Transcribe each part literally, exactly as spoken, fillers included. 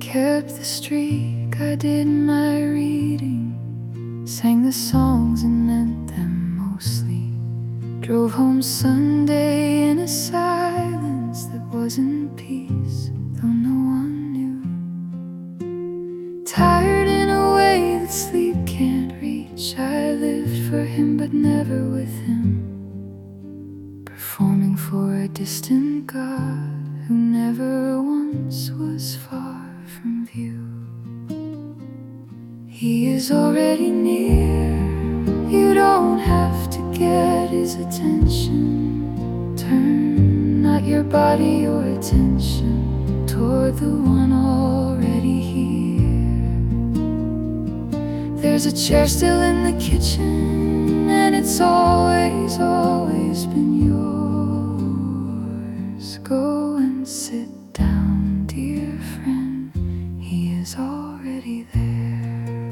kept the streak, I did my reading, sang the songs and meant them mostly. Drove home Sunday in a silence that wasn't peace, though no one knew. Tired in a way that sleep can't reach, I lived for him but never with him, performing for a distant God who never once was far from view. He is already near, you don't have to get his attention. Turn not your body or attention toward the one already here. There's a chair still in the kitchen, and it's always, always been yours. Go and sit down, dear friend, he is already there.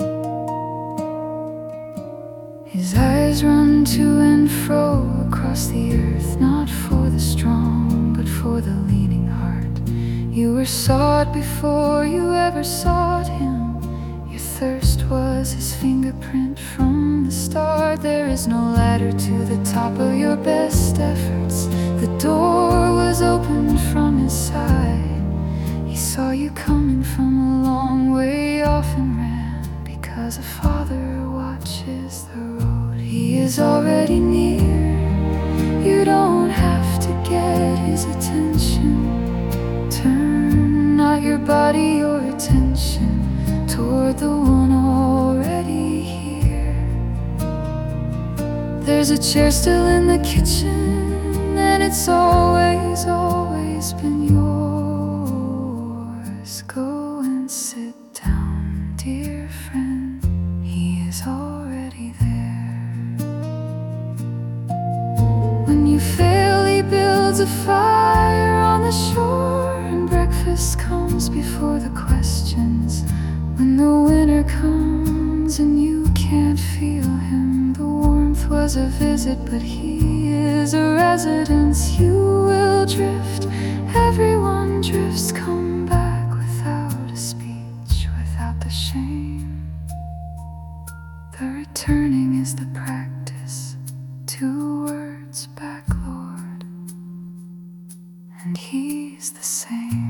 His eyes run to and fro across the earth, not for the strong, but for the leaning heart. You were sought before you ever sought him. Your thirst was his fingerprint from the start. There is no ladder to the top of your best efforts. The door was opened from his side. He saw you coming from a long way off and ran, because a father watches the road. He is already near, you don't have to get his attention. Turn not your body or attention toward the one already here. There's a chair still in the kitchen, and it's always, always been yours. Go and sit down, dear friend, he is already there. When you fail, he builds a fire on the shore, and breakfast comes before the questions. When the winter comes and you can't feel him, the warmth was a visit, but he is a residence. You will drift, everyone drifts. Come back without a speech, without the shame. The returning is the practice. Two words back, Lord, and he's the same.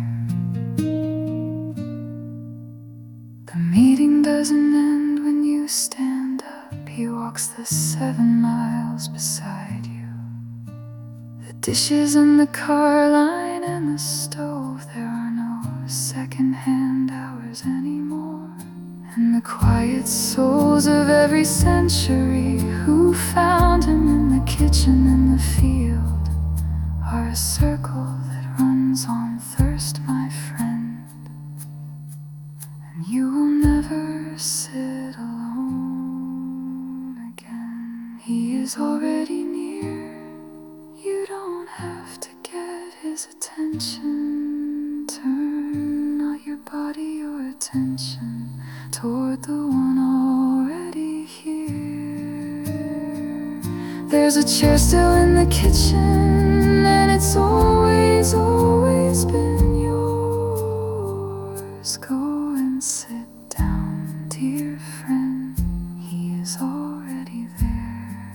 The meeting doesn't end when you stand up. He walks the seven miles beside you. The dishes and the car line and the stove, there are no second-hand hours anymore. And the quiet souls of every century who found him in the kitchen and the field are a circle that runs on thirst, my friend. And you will never sit alone again. He is already near, you don't have to get his attention. Turn not your body or attention toward the one already here. There's a chair still in the kitchen, and it's always, always been yours. Go and sit down, dear friend, he is already there.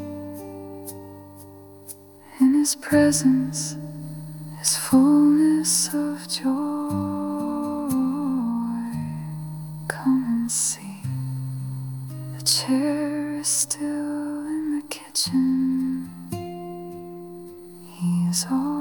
In his presence is fullness of joy. Come and see, the chair is still in the kitchen, he is already